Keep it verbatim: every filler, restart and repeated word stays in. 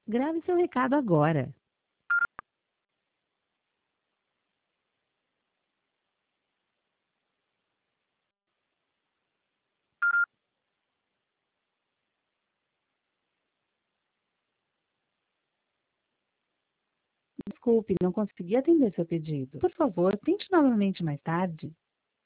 Grave seu recado agora. Desculpe, não consegui atender seu pedido. Por favor, tente novamente mais tarde.